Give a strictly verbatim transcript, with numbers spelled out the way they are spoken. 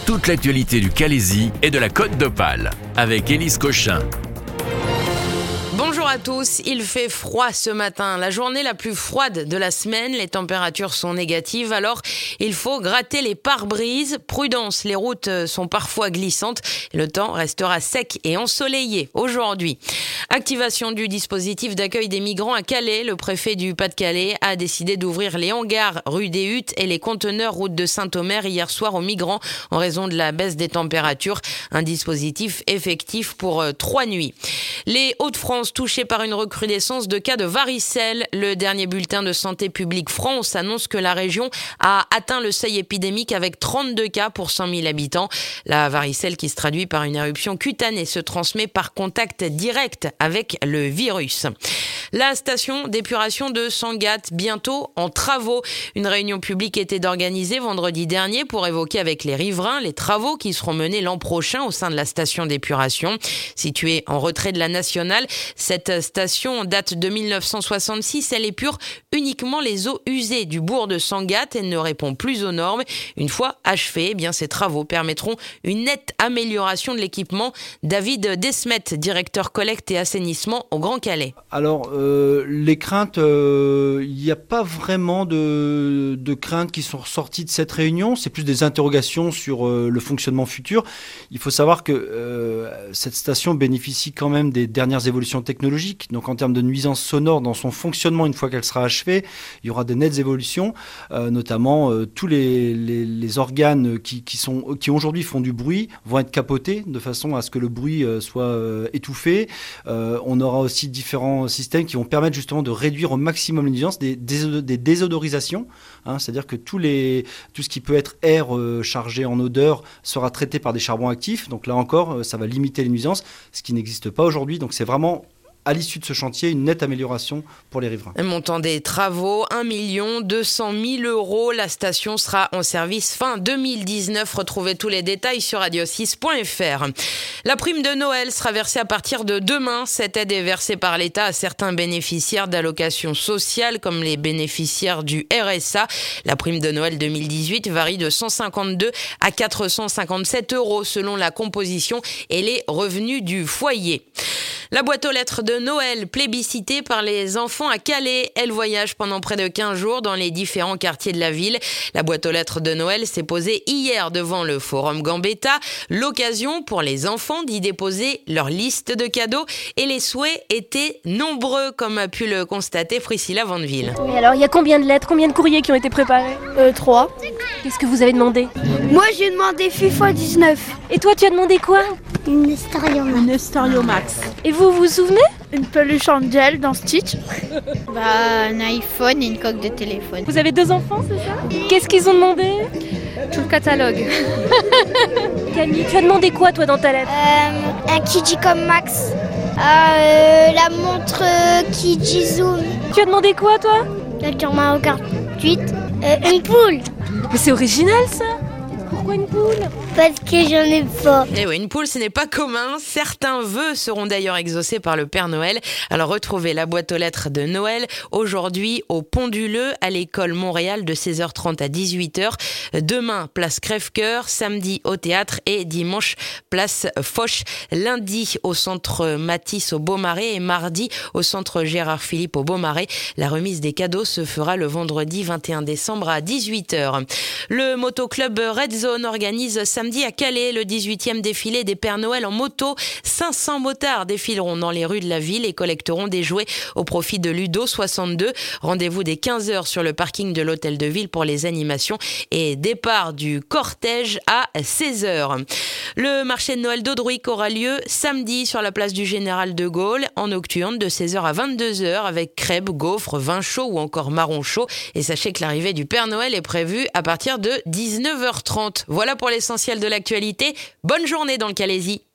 toute l'actualité du Calaisis et de la Côte d'Opale avec Élise Cochin. Bonjour à tous, il fait froid ce matin, la journée la plus froide de la semaine, les températures sont négatives, alors il faut gratter les pare-brises. Prudence, les routes sont parfois glissantes, le temps restera sec et ensoleillé aujourd'hui. Activation du dispositif d'accueil des migrants à Calais, le préfet du Pas-de-Calais a décidé d'ouvrir les hangars rue des Huttes et les conteneurs route de Saint-Omer hier soir aux migrants en raison de la baisse des températures, un dispositif effectif pour trois nuits. Les Hauts-de-France touchés par une recrudescence de cas de varicelle. Le dernier bulletin de Santé publique France annonce que la région a atteint le seuil épidémique avec trente-deux cas pour cent mille habitants. La varicelle qui se traduit par une éruption cutanée se transmet par contact direct avec le virus. La station d'épuration de Sangatte, bientôt en travaux. Une réunion publique était organisée vendredi dernier pour évoquer avec les riverains les travaux qui seront menés l'an prochain au sein de la station d'épuration. Située en retrait de la nationale, cette station date de mille neuf cent soixante-six. Elle épure uniquement les eaux usées du bourg de Sangatte et ne répond plus aux normes. Une fois achevés, eh bien, ces travaux permettront une nette amélioration de l'équipement. David Desmet, directeur collecte et assainissement au Grand Calais. Alors, euh, les craintes, il euh, n'y a pas vraiment de, de craintes qui sont ressorties de cette réunion. C'est plus des interrogations sur euh, le fonctionnement futur. Il faut savoir que euh, cette station bénéficie quand même des dernières évolutions technologiques. Donc, en termes de nuisances sonores dans son fonctionnement, une fois qu'elle sera achevée, il y aura des nettes évolutions, euh, notamment euh, tous les, les, les organes qui, qui, sont, qui aujourd'hui font du bruit vont être capotés de façon à ce que le bruit euh, soit euh, étouffé. Euh, on aura aussi différents systèmes qui vont permettre justement de réduire au maximum les nuisances, des, des, des désodorisations, hein, c'est-à-dire que tous les, tout ce qui peut être air euh, chargé en odeur sera traité par des charbons actifs. Donc là encore, euh, ça va limiter les nuisances, ce qui n'existe pas aujourd'hui. Donc c'est vraiment, à l'issue de ce chantier, une nette amélioration pour les riverains. Le montant des travaux, un million deux cent mille euros. La station sera en service fin deux mille dix-neuf. Retrouvez tous les détails sur radio six point f r. La prime de Noël sera versée à partir de demain. Cette aide est versée par l'État à certains bénéficiaires d'allocations sociales, comme les bénéficiaires du R S A. La prime de Noël deux mille dix-huit varie de cent cinquante-deux à quatre cent cinquante-sept euros selon la composition et les revenus du foyer. La boîte aux lettres de Noël, plébiscitée par les enfants à Calais. Elle voyage pendant près de quinze jours dans les différents quartiers de la ville. La boîte aux lettres de Noël s'est posée hier devant le Forum Gambetta. L'occasion pour les enfants d'y déposer leur liste de cadeaux. Et les souhaits étaient nombreux, comme a pu le constater Priscilla Vandeville. Oui, alors il y a combien de lettres, combien de courriers qui ont été préparés ? Euh, trois. Qu'est-ce que vous avez demandé ? Moi j'ai demandé FIFA dix-neuf. Et toi tu as demandé quoi ? Une Stariomax. Une Stariomax. Et vous vous souvenez ? Une peluche Angel dans Stitch. Bah, un iPhone et une coque de téléphone. Vous avez deux enfants, c'est ça ? Qu'est-ce qu'ils ont demandé ? Tout le catalogue. Camille, tu as demandé quoi toi dans ta lettre ? Euh, un Kijicom Max. Euh, la montre euh, Kijizoom. Tu as demandé quoi toi ? La tour Mario Kart huit. Euh, une poule. Mais c'est original ça ! Pourquoi une poule ? Parce que j'en ai pas. Et oui, une poule, ce n'est pas commun. Certains vœux seront d'ailleurs exaucés par le Père Noël. Alors retrouvez la boîte aux lettres de Noël aujourd'hui au Pont du Leu, à l'école Montréal de seize heures trente à dix-huit heures. Demain, place Crève-Cœur, samedi au théâtre et dimanche, place Foch. Lundi au centre Matisse au Beaumarais et mardi au centre Gérard Philippe au Beaumarais. La remise des cadeaux se fera le vendredi vingt et un décembre à dix-huit heures. Le motoclub Red Zone organise samedi à Calais le dix-huitième défilé des Pères Noël en moto. cinq cents motards défileront dans les rues de la ville et collecteront des jouets au profit de Ludo soixante-deux. Rendez-vous dès quinze heures sur le parking de l'hôtel de ville pour les animations et départ du cortège à seize heures. Le marché de Noël d'Audruic aura lieu samedi sur la place du Général de Gaulle en nocturne de seize heures à vingt-deux heures avec crêpes, gaufres, vin chaud ou encore marron chaud. Et sachez que l'arrivée du Père Noël est prévue à partir de dix-neuf heures trente. Voilà pour l'essentiel de l'actualité. Bonne journée dans le Calaisis.